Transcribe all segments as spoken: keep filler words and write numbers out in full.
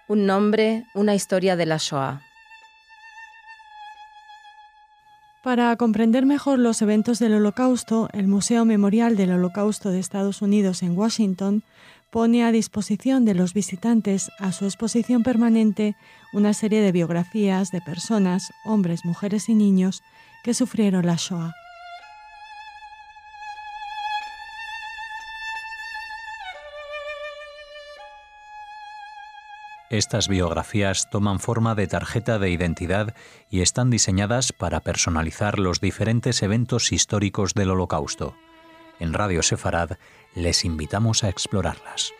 Un nombre, una historia de la Shoah. Para comprender mejor los eventos del Holocausto, el Museo Memorial del Holocausto de Estados Unidos en Washington pone a disposición de los visitantes a su exposición permanente una serie de biografías de personas, hombres, mujeres y niños, que sufrieron la Shoah. Estas biografías toman forma de tarjeta de identidad y están diseñadas para personalizar los diferentes eventos históricos del Holocausto. En Radio Sefarad les invitamos a explorarlas.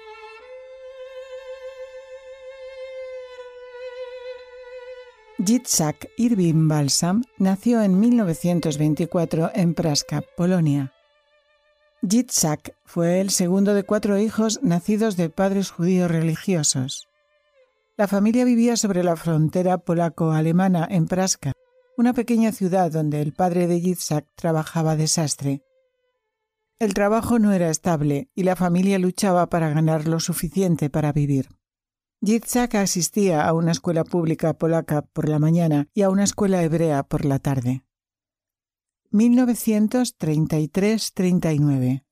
Yitzhak Irving Balsam nació en mil novecientos veinticuatro en Praska, Polonia. Yitzhak fue el segundo de cuatro hijos nacidos de padres judíos religiosos. La familia vivía sobre la frontera polaco-alemana en Praska, una pequeña ciudad donde el padre de Yitzhak trabajaba de sastre. El trabajo no era estable y la familia luchaba para ganar lo suficiente para vivir. Yitzhak asistía a una escuela pública polaca por la mañana y a una escuela hebrea por la tarde. mil novecientos treinta y tres treinta y nueve.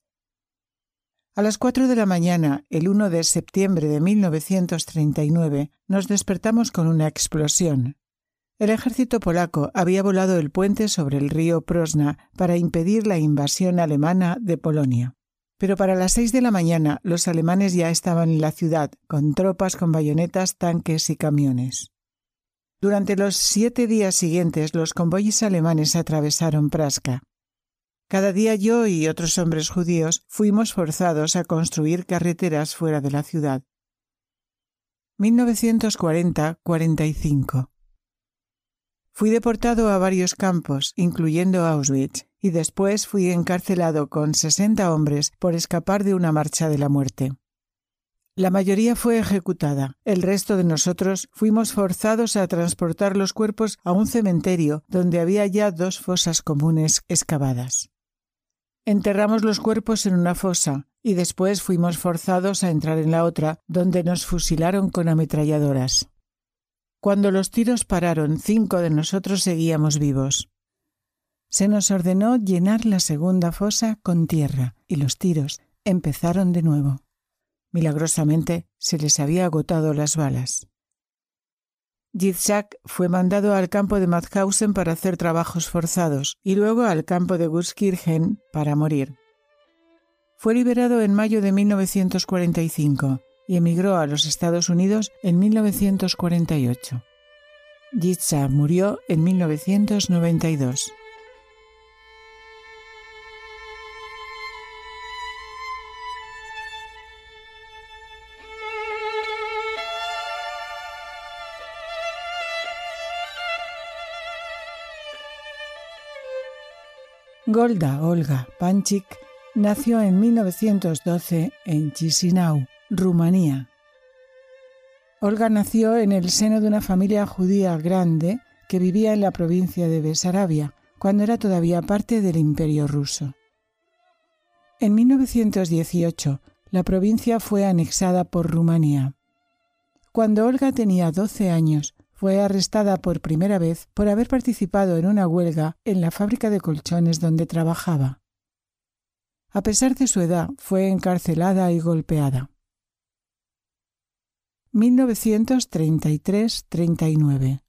A las cuatro de la mañana, el uno de septiembre de mil novecientos treinta y nueve, nos despertamos con una explosión. El ejército polaco había volado el puente sobre el río Prosna para impedir la invasión alemana de Polonia. Pero para las seis de la mañana, los alemanes ya estaban en la ciudad, con tropas con bayonetas, tanques y camiones. Durante los siete días siguientes, los convoyes alemanes atravesaron Praska. Cada día yo y otros hombres judíos fuimos forzados a construir carreteras fuera de la ciudad. mil novecientos cuarenta a cuarenta y cinco. Fui deportado a varios campos, incluyendo Auschwitz, y después fui encarcelado con sesenta hombres por escapar de una marcha de la muerte. La mayoría fue ejecutada. El resto de nosotros fuimos forzados a transportar los cuerpos a un cementerio donde había ya dos fosas comunes excavadas. Enterramos los cuerpos en una fosa y después fuimos forzados a entrar en la otra, donde nos fusilaron con ametralladoras. Cuando los tiros pararon, cinco de nosotros seguíamos vivos. Se nos ordenó llenar la segunda fosa con tierra y los tiros empezaron de nuevo. Milagrosamente se les había agotado las balas. Yitzhak fue mandado al campo de Mauthausen para hacer trabajos forzados y luego al campo de Gutskirchen para morir. Fue liberado en mayo de mil novecientos cuarenta y cinco y emigró a los Estados Unidos en mil novecientos cuarenta y ocho. Yitzhak murió en mil novecientos noventa y dos. Golda Olga Panchik nació en mil novecientos doce en Chisinau, Rumanía. Olga nació en el seno de una familia judía grande que vivía en la provincia de Besarabia, cuando era todavía parte del Imperio ruso. En mil novecientos dieciocho, la provincia fue anexada por Rumanía. Cuando Olga tenía doce años, fue arrestada por primera vez por haber participado en una huelga en la fábrica de colchones donde trabajaba. A pesar de su edad, fue encarcelada y golpeada. mil novecientos treinta y tres treinta y nueve.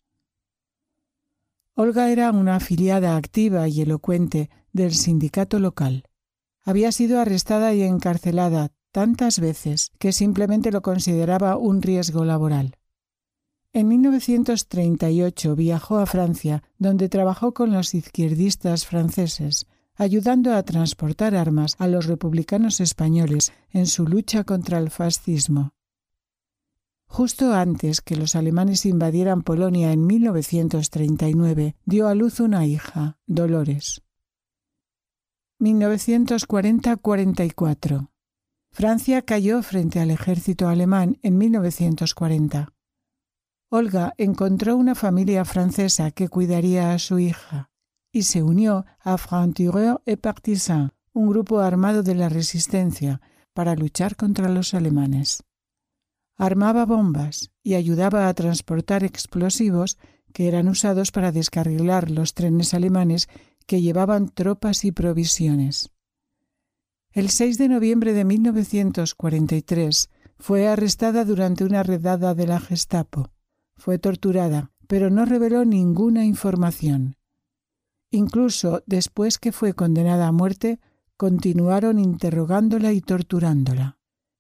Olga era una afiliada activa y elocuente del sindicato local. Había sido arrestada y encarcelada tantas veces que simplemente lo consideraba un riesgo laboral. En mil novecientos treinta y ocho viajó a Francia, donde trabajó con los izquierdistas franceses, ayudando a transportar armas a los republicanos españoles en su lucha contra el fascismo. Justo antes que los alemanes invadieran Polonia en mil novecientos treinta y nueve, dio a luz una hija, Dolores. mil novecientos cuarenta a cuarenta y cuatro. Francia cayó frente al ejército alemán en mil novecientos cuarenta. Olga encontró una familia francesa que cuidaría a su hija y se unió a Francs-Tireurs et Partisans, un grupo armado de la resistencia, para luchar contra los alemanes. Armaba bombas y ayudaba a transportar explosivos que eran usados para descarrilar los trenes alemanes que llevaban tropas y provisiones. El seis de noviembre de mil novecientos cuarenta y tres fue arrestada durante una redada de la Gestapo. Fue torturada, pero no reveló ninguna información. Incluso después que fue condenada a muerte, continuaron interrogándola y torturándola.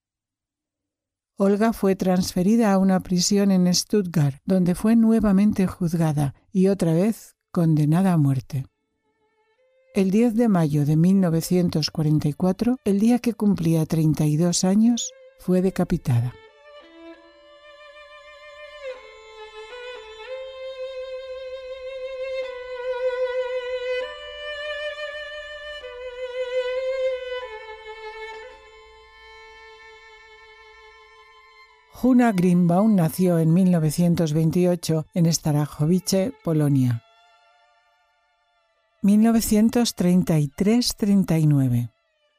Olga fue transferida a una prisión en Stuttgart, donde fue nuevamente juzgada y otra vez condenada a muerte. El diez de mayo de mil novecientos cuarenta y cuatro, el día que cumplía treinta y dos años, fue decapitada. Juna Grünbaum nació en mil novecientos veintiocho en Starachowice, Polonia. mil novecientos treinta y tres a treinta y nueve.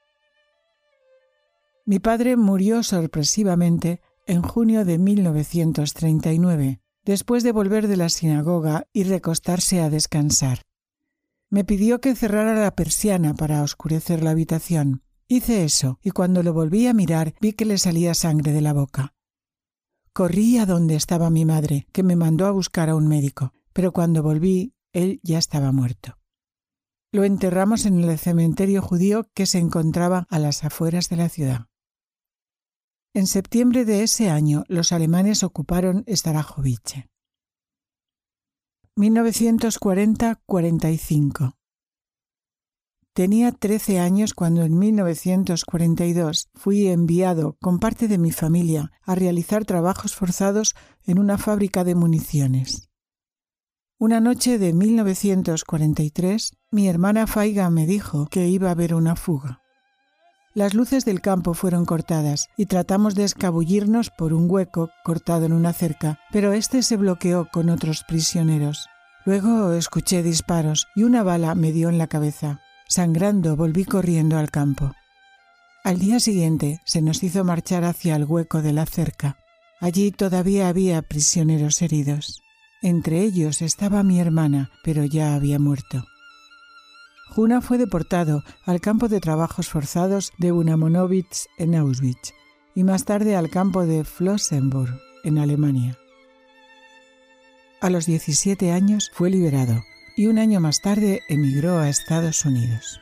Mi padre murió sorpresivamente en junio de mil novecientos treinta y nueve, después de volver de la sinagoga y recostarse a descansar. Me pidió que cerrara la persiana para oscurecer la habitación. Hice eso, y cuando lo volví a mirar vi que le salía sangre de la boca. Corrí a donde estaba mi madre, que me mandó a buscar a un médico, pero cuando volví, él ya estaba muerto. Lo enterramos en el cementerio judío que se encontraba a las afueras de la ciudad. En septiembre de ese año, los alemanes ocuparon Starachowice. mil novecientos cuarenta a cuarenta y cinco. Tenía trece años cuando en mil novecientos cuarenta y dos fui enviado con parte de mi familia a realizar trabajos forzados en una fábrica de municiones. Una noche de mil novecientos cuarenta y tres, mi hermana Faiga me dijo que iba a haber una fuga. Las luces del campo fueron cortadas y tratamos de escabullirnos por un hueco cortado en una cerca, pero este se bloqueó con otros prisioneros. Luego escuché disparos y una bala me dio en la cabeza. Sangrando, volví corriendo al campo. Al día siguiente se nos hizo marchar hacia el hueco de la cerca. Allí todavía había prisioneros heridos. Entre ellos estaba mi hermana, pero ya había muerto. Juna fue deportado al campo de trabajos forzados de Unamonowitz en Auschwitz y más tarde al campo de Flossenbürg en Alemania. A los diecisiete años fue liberado y un año más tarde emigró a Estados Unidos.